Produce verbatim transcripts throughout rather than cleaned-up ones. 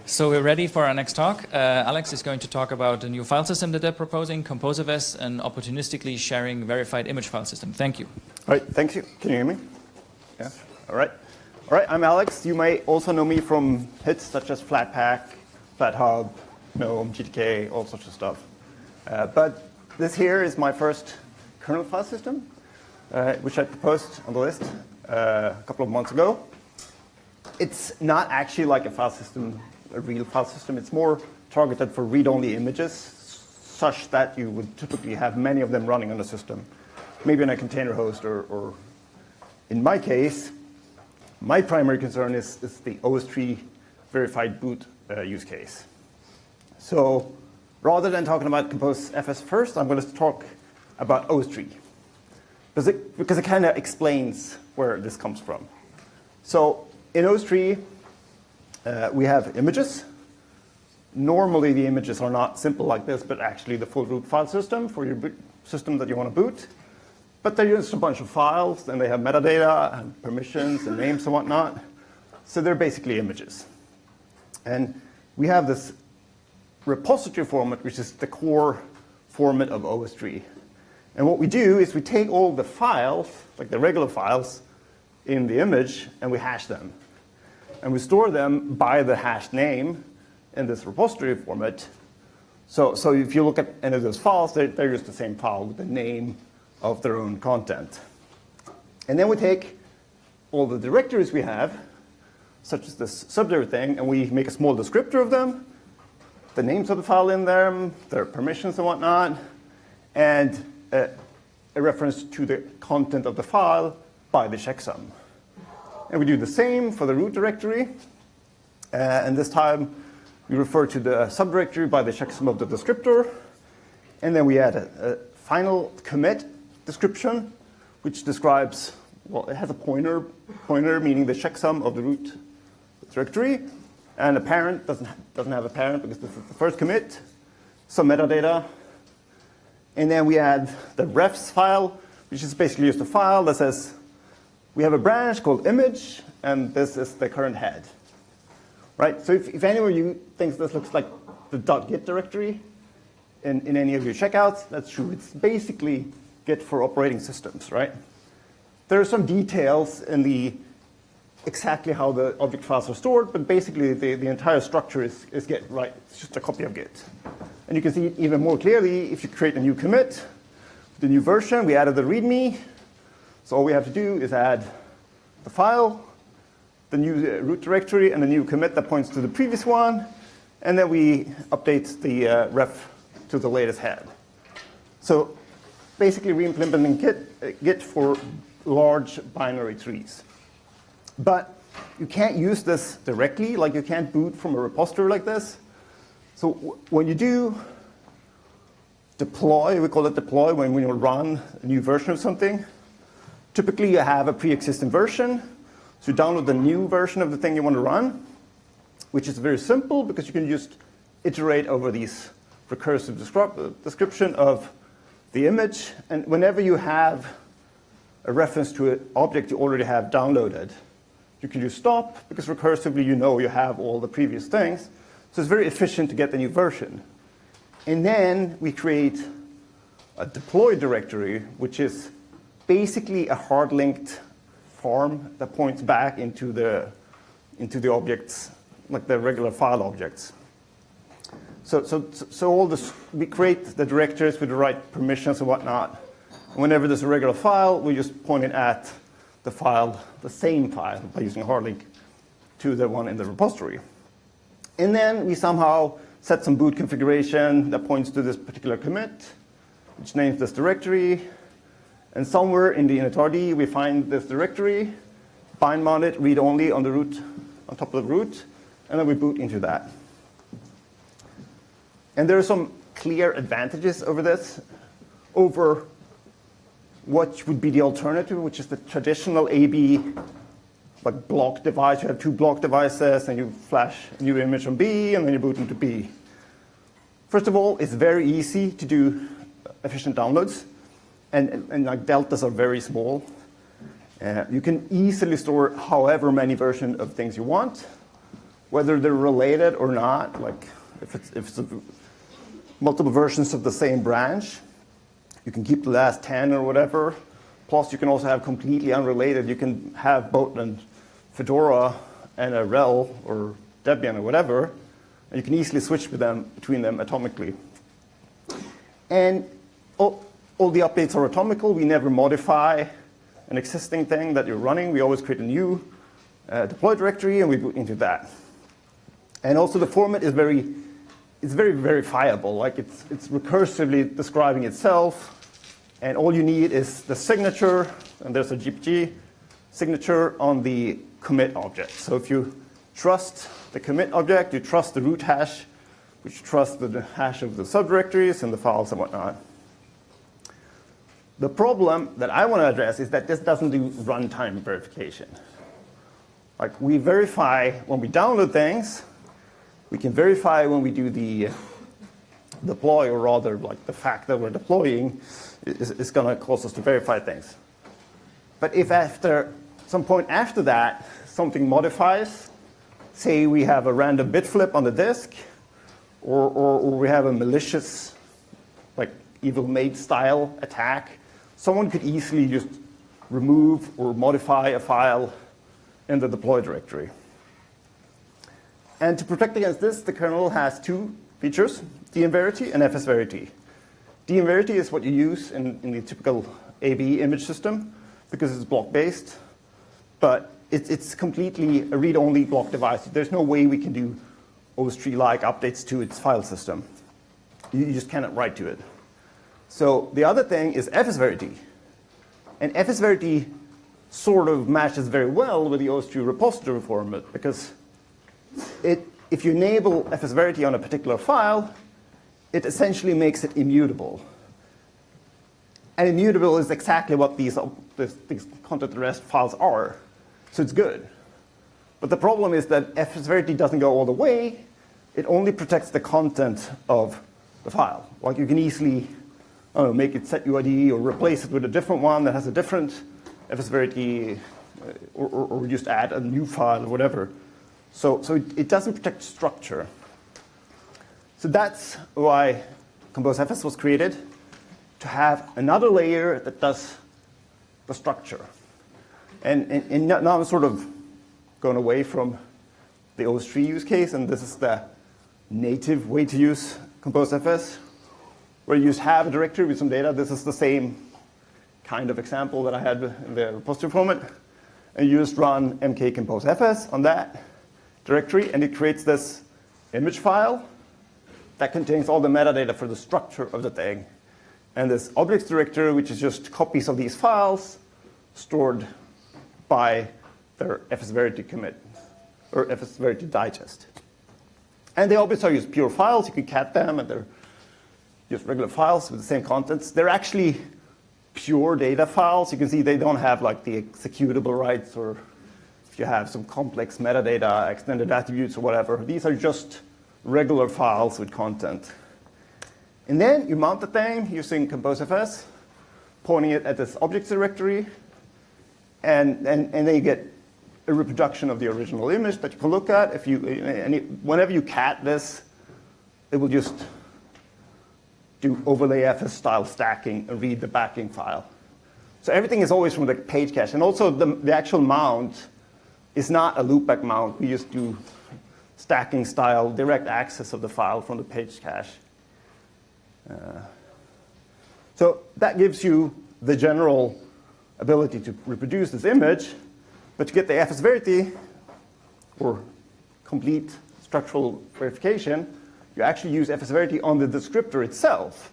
So we're ready for our next talk. Uh, Alex is going to talk about a new file system that they're proposing, ComposerVes, and opportunistically sharing verified image file system. Thank you. All right, thank you. Can you hear me? Yeah. All right. All right, I'm Alex. You may also know me from hits such as Flatpak, FlatHub, GNOME, G T K, all sorts of stuff. Uh, but this here is my first kernel file system, uh, which I proposed on the list uh, a couple of months ago. It's not actually like a file system, a real file system. It's more targeted for read-only images, such that you would typically have many of them running on the system, maybe on a container host, or, or in my case, my primary concern is, is the O S three verified boot uh, use case. So rather than talking about ComposeFS first, I'm going to talk about O S three, because it, because it kind of explains where this comes from. So in O S three, uh, we have images. Normally, the images are not simple like this, but actually the full root file system for your boot system that you want to boot. But they're just a bunch of files, and they have metadata and permissions and names and whatnot. So they're basically images. And we have this repository format, which is the core format of O S three. And what we do is we take all the files, like the regular files, in the image, and we hash them. And we store them by the hashed name in this repository format. So, so if you look at any of those files, they're, they're just the same file with the name of their own content. And then we take all the directories we have, such as this subdirectory thing, and we make a small descriptor of them, the names of the file in them, their permissions and whatnot, and a, a reference to the content of the file by the checksum. And we do the same for the root directory. Uh, and this time, we refer to the subdirectory by the checksum of the descriptor. And then we add a, a final commit description, which describes, well, it has a pointer, pointer meaning the checksum of the root directory. And a parent doesn't, doesn't have a parent because this is the first commit, some metadata. And then we add the refs file, which is basically just a file that says, we have a branch called image, and this is the current head. Right? So if, if anyone of you thinks this looks like the .git directory in, in any of your checkouts, that's true. It's basically Git for operating systems, right? There are some details in the exactly how the object files are stored, but basically the, the entire structure is, is Git, right? It's just a copy of Git. And you can see it even more clearly if you create a new commit, the new version, we added the README. So all we have to do is add the file, the new root directory, and the new commit that points to the previous one, and then we update the uh, ref to the latest head. So basically re-implementing Git, uh, Git for large binary trees. But you can't use this directly, like you can't boot from a repository like this. So w when you do deploy, we call it deploy, when we run a new version of something, typically you have a pre-existing version. So you download the new version of the thing you want to run, which is very simple because you can just iterate over these recursive description of the image. And whenever you have a reference to an object you already have downloaded, you can just stop because recursively you know you have all the previous things. So it's very efficient to get the new version. And then we create a deploy directory, which is basically a hard-linked form that points back into the, into the objects, like the regular file objects. So, so, so all this, we create the directories with the right permissions and whatnot. And whenever there's a regular file, we just point it at the file, the same file, by using a hard link to the one in the repository. And then we somehow set some boot configuration that points to this particular commit, which names this directory. And somewhere in the initRD, we find this directory, bind mount it, read only on the root, on top of the root, and then we boot into that. And there are some clear advantages over this, over what would be the alternative, which is the traditional A B, like block device. You have two block devices, and you flash a new image from B, and then you boot into B. First of all, it's very easy to do efficient downloads. And, and, and like deltas are very small. Uh, you can easily store however many versions of things you want. whether they're related or not, like if it's, if it's a, multiple versions of the same branch, you can keep the last ten or whatever. Plus, you can also have completely unrelated. You can have both a Fedora and a R H E L or Debian or whatever, and you can easily switch with them, between them atomically. And all, all the updates are atomical. We never modify an existing thing that you're running. We always create a new uh, deploy directory, and we boot into that. And also, the format is very, it's very verifiable. Like it's it's recursively describing itself, and all you need is the signature, and there's a G P G signature on the commit object. So if you trust the commit object, you trust the root hash, which trusts the hash of the subdirectories and the files and whatnot. The problem that I want to address is that this doesn't do runtime verification. Like we verify when we download things, we can verify when we do the deploy, or rather like the fact that we're deploying is, is going to cause us to verify things. But if after some point after that, something modifies, say we have a random bit flip on the disk, or, or, or we have a malicious, like evil maid style attack, someone could easily just remove or modify a file in the deploy directory. And to protect against this, the kernel has two features, dmverity and fsverity. Dmverity is what you use in, in the typical A B image system because it's block-based, but it, it's completely a read-only block device. There's no way we can do O S three-like updates to its file system. You, you just cannot write to it. So the other thing is fsverity. And fsverity sort of matches very well with the O S three repository format because it, if you enable fsverity on a particular file, it essentially makes it immutable. And immutable is exactly what these, these, these content at rest files are. So it's good. But the problem is that fsverity doesn't go all the way. It only protects the content of the file. Like you can easily I don't know, make it set U I D or replace it with a different one that has a different fsverity, or, or, or just add a new file or whatever. So, so it, it doesn't protect structure. So that's why ComposeFS was created, to have another layer that does the structure. And, and, and now I'm sort of going away from the O S three use case, and this is the native way to use ComposeFS, where you just have a directory with some data. This is the same kind of example that I had in the repository format. And you just run mkcomposefs on that directory, and it creates this image file that contains all the metadata for the structure of the thing. And this objects directory, which is just copies of these files stored by their fsverity commit, or fsverity digest. And they obviously are just pure files. You can cat them, and they're just regular files with the same contents. They're actually pure data files. You can see they don't have like the executable rights, or if you have some complex metadata, extended attributes or whatever. These are just regular files with content. And then you mount the thing using ComposeFS, pointing it at this objects directory, and, and, and then you get a reproduction of the original image that you can look at. If you, and it, whenever you cat this, it will just do overlay fs style stacking and read the backing file. So everything is always from the page cache. And also the, the actual mount is not a loopback mount. We just do stacking style direct access of the file from the page cache. Uh, so that gives you the general ability to reproduce this image, but to get the fsverity, or complete structural verification, you actually use fsverity on the descriptor itself.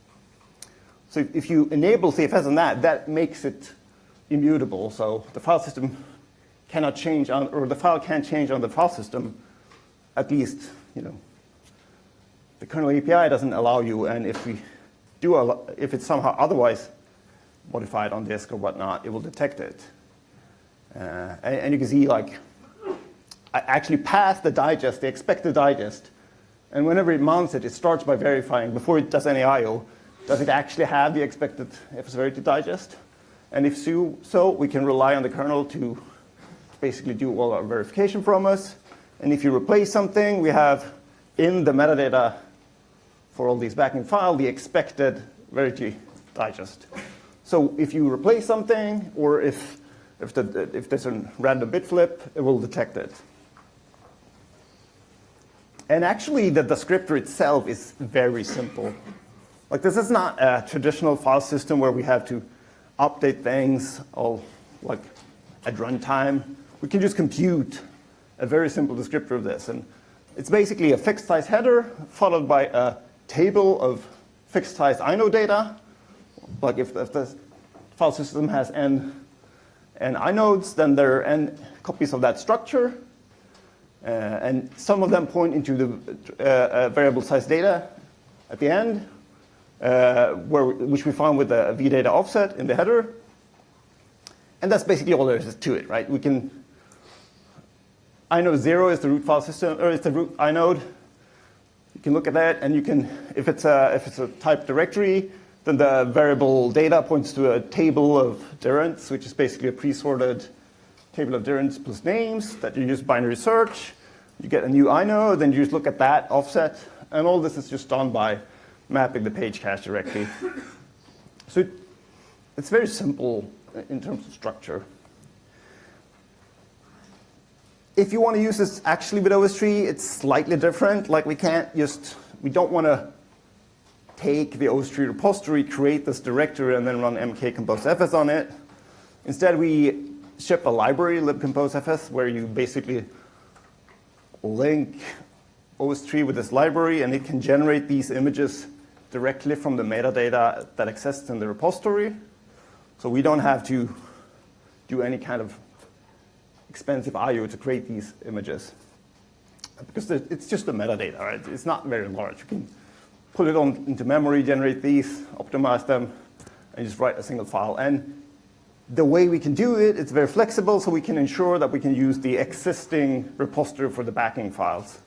So if you enable C F S on that, that makes it immutable. So the file system cannot change on, or the file can't change on the file system, at least, you know, the kernel A P I doesn't allow you, and if we do, allow, if it's somehow otherwise modified on disk or whatnot, it will detect it. Uh, and, and you can see, like, I actually pass the digest, the expected digest, and whenever it mounts it, it starts by verifying, before it does any I O, does it actually have the expected fsverity digest? And if so, so, we can rely on the kernel to basically do all our verification from us. And if you replace something, we have in the metadata for all these backing files the expected Verity digest. So if you replace something, or if, if, the, if there's a random bit flip, it will detect it. And actually, the descriptor itself is very simple. Like, this is not a traditional file system where we have to update things all like at runtime. We can just compute a very simple descriptor of this. And it's basically a fixed size header followed by a table of fixed size inode data. Like if, if the file system has n, n inodes, then there are n copies of that structure. Uh, and some of them point into the uh, uh, variable size data at the end, uh, where, which we found with a vdata offset in the header. And that's basically all there is to it, right? We can, inode zero is the root file system, or is the root inode. You can look at that, and you can, if it's a, if it's a type directory, then the variable data points to a table of dirents, which is basically a pre-sorted table of dirents plus names that you use binary search. You get a new inode, then you just look at that offset, and all this is just done by mapping the page cache directly. So it, it's very simple in terms of structure. If you want to use this actually with O S three, it's slightly different. Like we can't just, we don't want to take the O S three repository, create this directory, and then run mkcomposefs on it. Instead, we ship a library, libcomposefs, where you basically link O S three with this library, and it can generate these images directly from the metadata that exists in the repository. So we don't have to do any kind of expensive I O to create these images, because it's just the metadata, right? It's not very large. You can put it on into memory, generate these, optimize them, and just write a single file. And the way we can do it, it's very flexible, so we can ensure that we can use the existing repository for the backing files.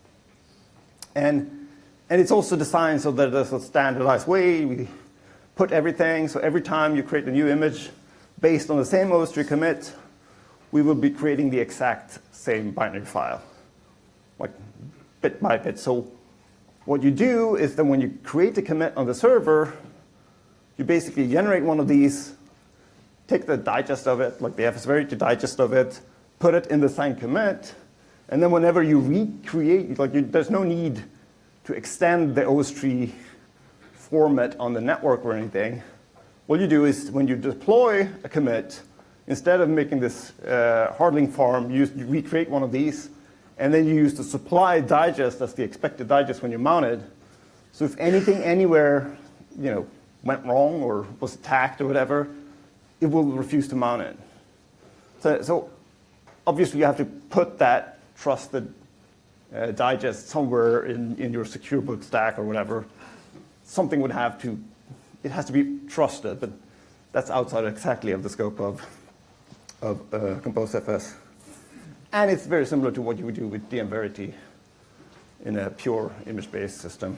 And, and it's also designed so that there's a standardized way. We put everything, so every time you create a new image based on the same O S three commit, we will be creating the exact same binary file, like bit by bit. So what you do is that when you create a commit on the server, you basically generate one of these, take the digest of it, like the F S Verity digest of it, put it in the signed commit, and then whenever you recreate, like you, there's no need to extend the O S three format on the network or anything. What you do is when you deploy a commit, instead of making this uh, hard-link farm, you, you recreate one of these, and then you use the supply digest as the expected digest when you mount it. So if anything anywhere, you know, went wrong or was attacked or whatever, it will refuse to mount it. So, so obviously you have to put that trusted uh, digest somewhere in, in your secure boot stack or whatever. Something would have to, it has to be trusted, but that's outside exactly of the scope of, of uh, ComposeFS. And it's very similar to what you would do with D M Verity in a pure image-based system.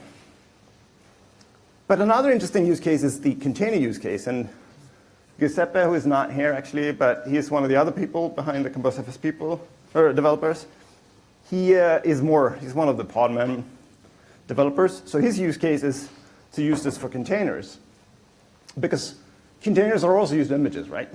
But another interesting use case is the container use case. And Giuseppe, who is not here actually, but he's one of the other people behind the ComposeFS people, or developers. He uh, is more, he's one of the Podman developers. So his use case is to use this for containers, because containers are also used images, right?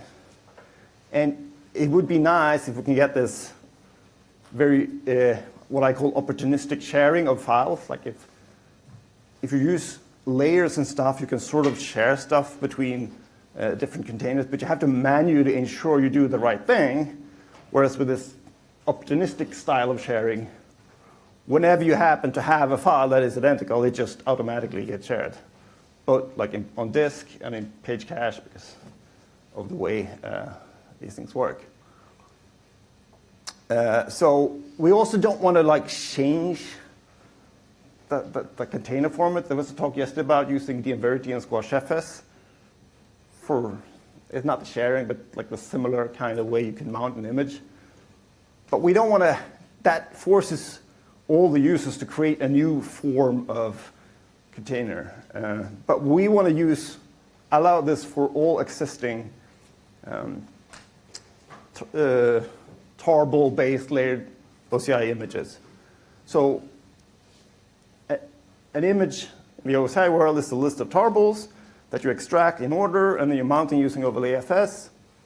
And it would be nice if we can get this very, uh, what I call opportunistic sharing of files. Like if, if you use layers and stuff, you can sort of share stuff between uh, different containers, but you have to manually ensure you do the right thing. Whereas with this opportunistic style of sharing, whenever you happen to have a file that is identical, it just automatically gets shared, both like in, on disk and in page cache, because of the way uh, these things work. Uh, so we also don't want to like change the, the, the container format. There was a talk yesterday about using D M Verity and SquashFS for, it's not the sharing, but like the similar kind of way you can mount an image. But we don't want to, that forces all the users to create a new form of container. Uh, but we want to use, allow this for all existing um, uh, tarball-based layered O C I images. So a, an image in the O S I world is a list of tarbles that you extract in order, and then you're mounting using overlay F S.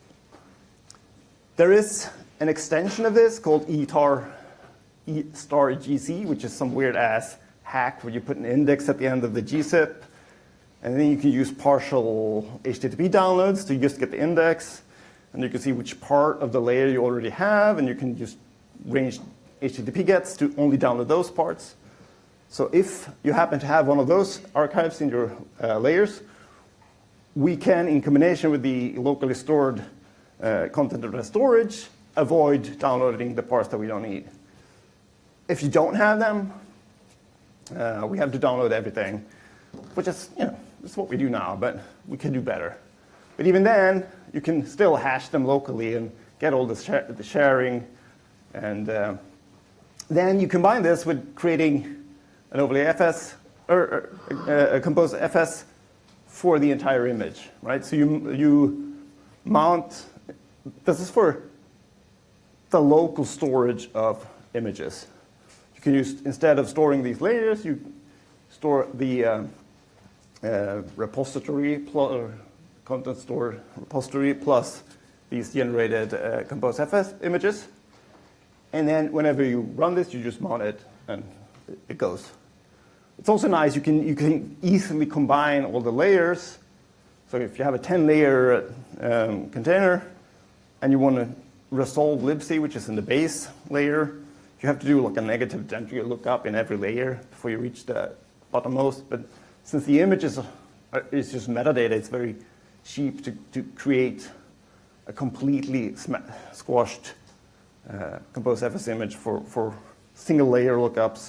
There is an extension of this called E tar, E star G C, which is some weird ass hack where you put an index at the end of the G zip, and then you can use partial H T T P downloads to just get the index, and you can see which part of the layer you already have, and you can just range H T T P gets to only download those parts. So if you happen to have one of those archives in your uh, layers, we can, in combination with the locally stored uh, content address storage, avoid downloading the parts that we don't need. If you don't have them, uh, we have to download everything, which is, you know, it's what we do now, but we can do better. But even then, you can still hash them locally and get all the, sh the sharing. And uh, then you combine this with creating an overlay F S, or, or uh, a compose F S for the entire image, right? So you, you mount, this is for the local storage of images. You can use, instead of storing these layers, you store the uh, uh, repository, plus, or content store repository plus these generated uh, compose F S images. And then whenever you run this, you just mount it and it goes. It's also nice, you can, you can easily combine all the layers. So if you have a ten layer um, container and you want to resolve libc, which is in the base layer, you have to do like a negative entry lookup in every layer before you reach the bottommost. But since the image is, uh, is just metadata, it's very cheap to, to create a completely squashed uh, compose F S image for, for single layer lookups.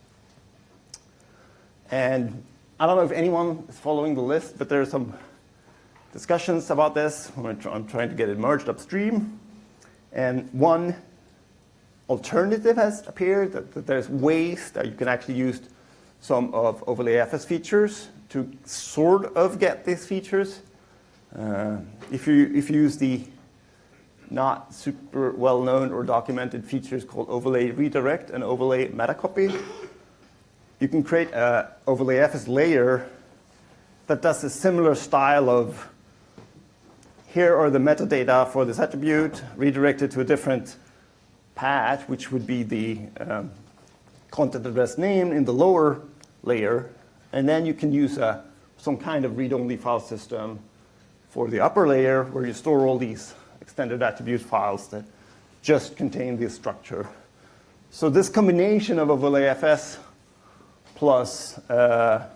And I don't know if anyone is following the list, but there are some discussions about this. I'm trying to get it merged upstream. And one alternative has appeared, that, that there's ways that you can actually use some of overlay F S features to sort of get these features. Uh, if, you, if you use the not super well-known or documented features called overlay redirect and overlay metacopy, you can create an overlay F S layer that does a similar style of, here are the metadata for this attribute, redirected to a different path, which would be the um, content address name in the lower layer. And then you can use a, some kind of read-only file system for the upper layer, where you store all these extended attribute files that just contain this structure. So this combination of overlay F S plus, uh,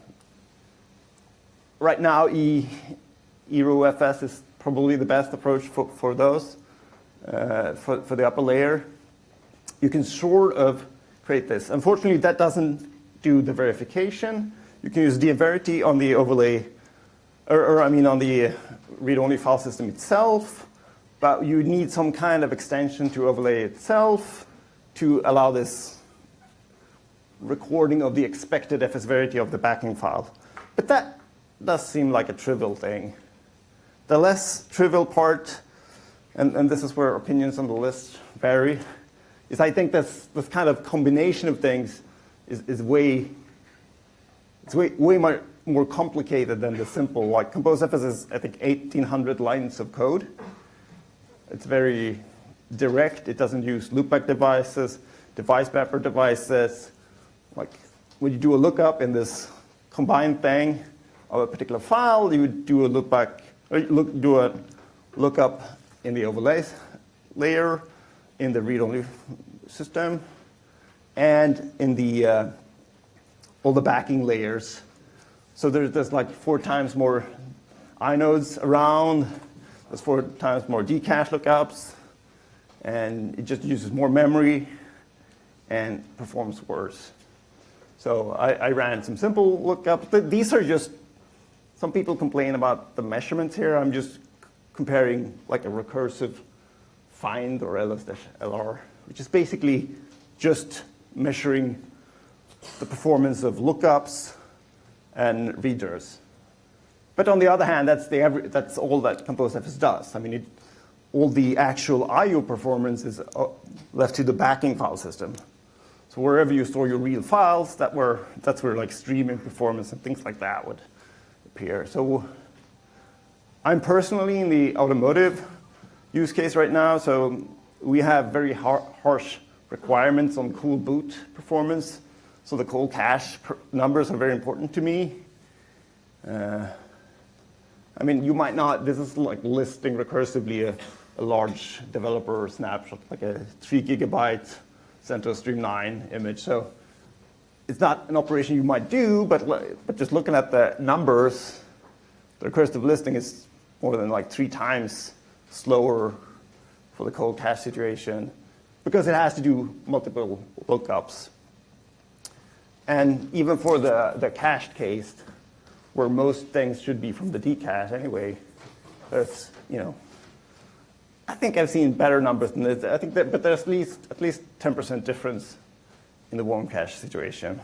right now, E, EROFS is probably the best approach for, for those, uh, for, for the upper layer. You can sort of create this. Unfortunately, that doesn't do the verification. You can use dverity on the overlay, or, or I mean on the read-only file system itself, but you need some kind of extension to overlay itself to allow this recording of the expected F S verity of the backing file. But that does seem like a trivial thing. The less trivial part, and, and this is where opinions on the list vary, is I think this, this kind of combination of things is, is way, it's way, way more, more complicated than the simple, like compose F S is, I think, eighteen hundred lines of code. It's very direct. It doesn't use loopback devices, device mapper devices. Like when you do a lookup in this combined thing of a particular file, you would do a loopback, or look, do a lookup in the overlays layer, in the read-only system, and in the uh, all the backing layers. So there's, there's like four times more inodes around. There's four times more dcache lookups, and it just uses more memory and performs worse. So I, I ran some simple lookups. These are just, some people complain about the measurements here. I'm just comparing like a recursive find or L R, which is basically just measuring the performance of lookups and readers. But on the other hand, that's, the every, that's all that compose F S does. I mean, it, all the actual I O performance is left to the backing file system. So wherever you store your real files, that were, that's where like streaming performance and things like that would appear. So I'm personally in the automotive use case right now, so we have very har harsh requirements on cool boot performance. So the cold cache numbers are very important to me. Uh, I mean, you might not, this is like listing recursively a, a large developer snapshot, like a three gigabyte CentOS Stream nine image. So it's not an operation you might do, but, but just looking at the numbers, the recursive listing is more than like three times slower for the cold cache situation because it has to do multiple lookups. And even for the, the cached case, where most things should be from the dcache anyway, that's, you know, I think I've seen better numbers than this. I think that, but there's at least at least ten percent difference in the warm cache situation.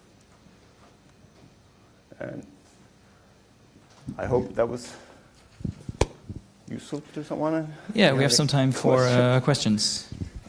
And I hope that was useful to someone. Yeah, we have some time for uh, questions.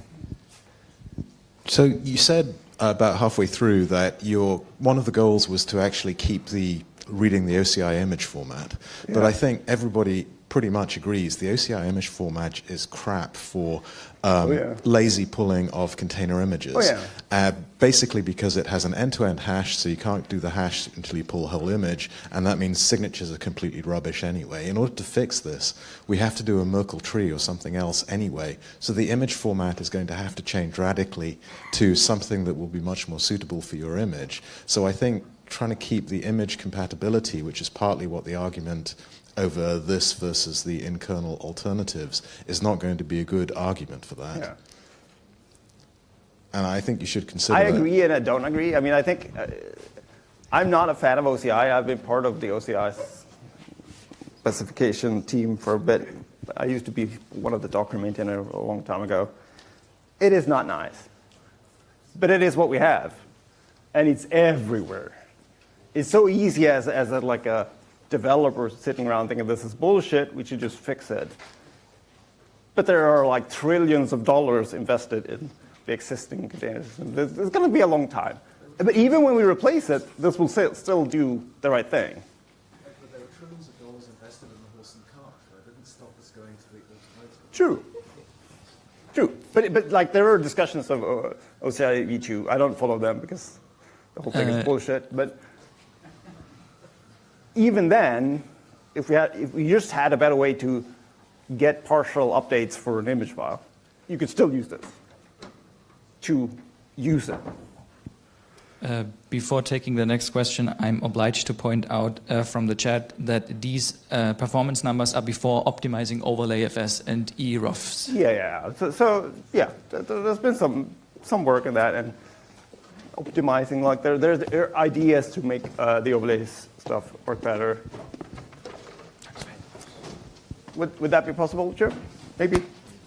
So you said about halfway through that your one of the goals was to actually keep the reading the O C I image format. Yeah. But I think everybody pretty much agrees the O C I image format is crap for um, oh, yeah. lazy pulling of container images. Oh, yeah. uh, basically because it has an end-to-end hash, so you can't do the hash until you pull the whole image, and that means signatures are completely rubbish anyway. In order to fix this, we have to do a Merkle tree or something else anyway. So the image format is going to have to change radically to something that will be much more suitable for your image. So I think trying to keep the image compatibility, which is partly what the argument over this versus the in-kernel alternatives, is not going to be a good argument for that. Yeah. And I think you should consider I agree that. and I don't agree. I mean, I think uh, I'm not a fan of O C I. I've been part of the O C I specification team for a bit. I used to be one of the Docker maintainers a long time ago. It is not nice. But it is what we have. And it's everywhere. It's so easy as, as a, like a developer sitting around thinking this is bullshit, we should just fix it. But there are like trillions of dollars invested in the existing containers. It's going to be a long time. But even when we replace it, this will still do the right thing. But there are trillions of dollars invested in the horse and cart. That didn't stop us going to the automotive. True. True. But, but like there are discussions of uh, O C I v two. I don't follow them because the whole thing uh, is bullshit. But even then, if we, had, if we just had a better way to get partial updates for an image file, you could still use this to use it. Uh, before taking the next question, I'm obliged to point out uh, from the chat that these uh, performance numbers are before optimizing overlay F S and E R O Fs. Yeah, yeah. So, so yeah, th th there's been some some work in that and optimizing. Like there, there's there are ideas to make uh, the overlays stuff work better. Would would that be possible, Joe? Maybe.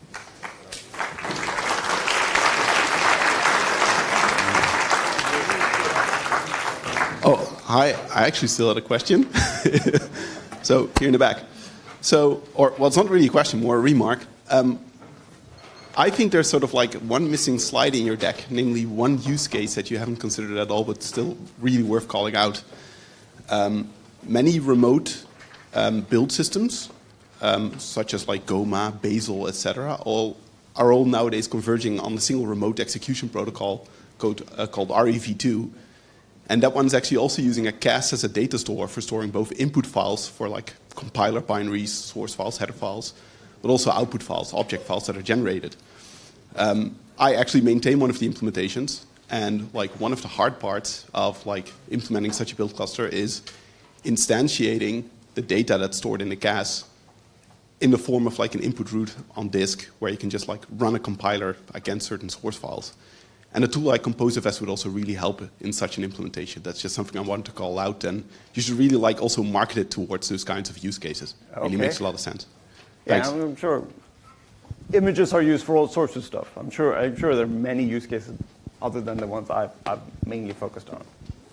Oh, hi. I actually still had a question. So, here in the back. So, or, well, it's not really a question, more a remark. Um, I think there's sort of like one missing slide in your deck, namely one use case that you haven't considered at all, but still really worth calling out. Um, many remote um, build systems, um, such as like Goma, Bazel, et cetera, all are all nowadays converging on a single remote execution protocol called, uh, called R E V two. And that one's actually also using a C A S as a data store for storing both input files for like compiler binaries, source files, header files, but also output files, object files that are generated. Um, I actually maintain one of the implementations, and like one of the hard parts of like implementing such a build cluster is instantiating the data that's stored in the C A S in the form of like an input root on disk, where you can just like run a compiler against certain source files. And a tool like ComposeFS would also really help in such an implementation. That's just something I wanted to call out, and you should really like also market it towards those kinds of use cases. It really makes a lot of sense. Thanks. Yeah, I'm sure images are used for all sorts of stuff. I'm sure I'm sure there are many use cases other than the ones I've, I've mainly focused on.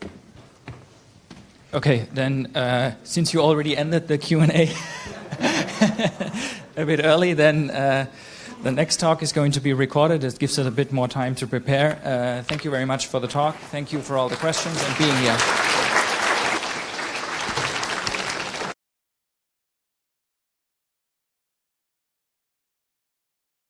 Okay, then uh, since you already ended the Q and A a bit early, then uh, The next talk is going to be recorded. It gives us a bit more time to prepare. Uh, thank you very much for the talk. Thank you for all the questions and being here.